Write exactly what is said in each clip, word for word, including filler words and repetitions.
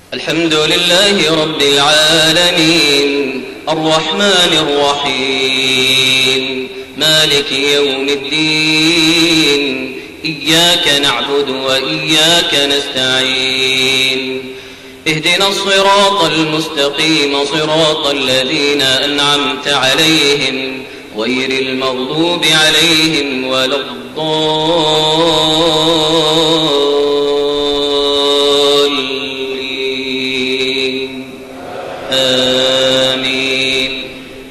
الحمد لله رب العالمين الرحمن الرحيم مالك يوم الدين إياك نعبد وإياك نستعين اهدنا الصراط المستقيم صراط الذين أنعمت عليهم غير المغضوب عليهم ولا الضالين آمين.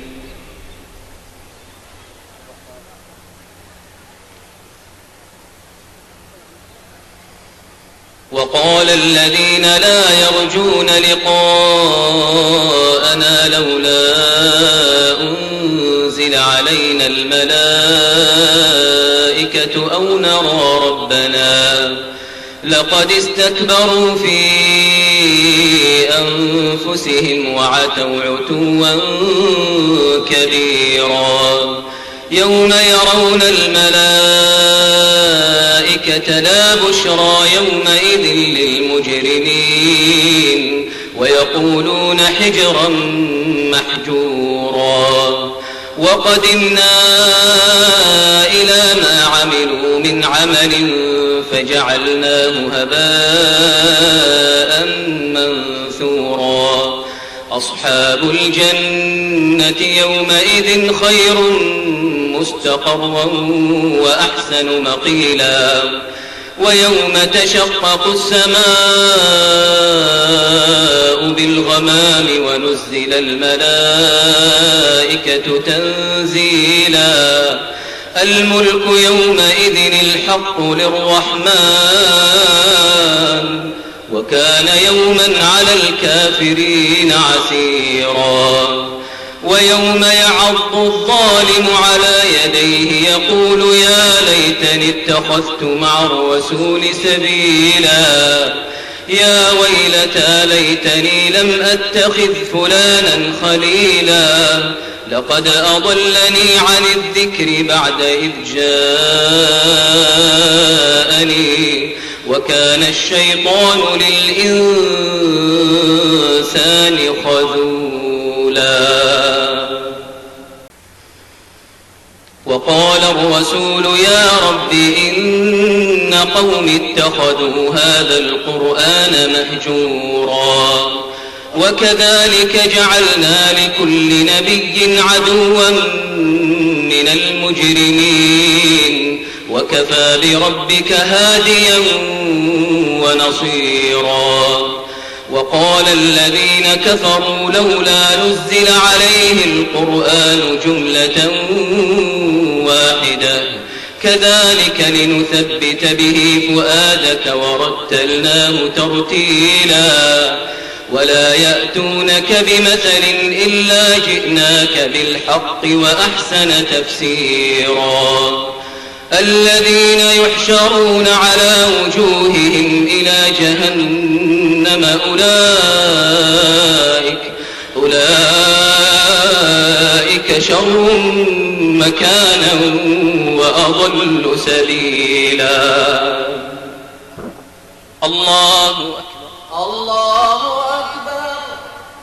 وقال الذين لا يرجون لقاءنا لولا أنزل علينا الملائكة أو نرى ربنا لقد استكبروا في أنفسهم وعتوا عتوا كبيرا يوم يرون الملائكة لا بشرى يومئذ للمجرمين ويقولون حجرا محجورا وقدمنا إلى ما عملوا من عمل فجعلناه هباء منثورا أصحاب الجنة يومئذ خير مستقرا وأحسن مقيلا ويوم تشقق السماء بالغمام ونزل الملائكة تنزيلا الملك يومئذ الحق للرحمن وكان يوما على الكافرين عسيرا ويوم يعض الظالم على يديه يقول يا ليتني اتخذت مع الرسول سبيلا يا ويلتى ليتني لم أتخذ فلانا خليلا لقد أضلني عن الذكر بعد إذ جاءني وكان الشيطان للإنسان خذولا. وقال الرسول يا رب إن قوم اتخذوا هذا القرآن مهجورا وكذلك جعلنا لكل نبي عدوا من المجرمين وكفى بربك هاديا ونصيرا. وقال الذين كفروا لولا نزل عليه القرآن جملة واحدة كذلك لنثبت به فؤادك ورتلناه ترتيلا ولا يأتونك بمثل إلا جئناك بالحق وأحسن تفسيرا. الذين يحشرون على وجوههم إلى جهنم أولئك أولئك شر مكانا وأضل سبيلا. الله أكبر. الله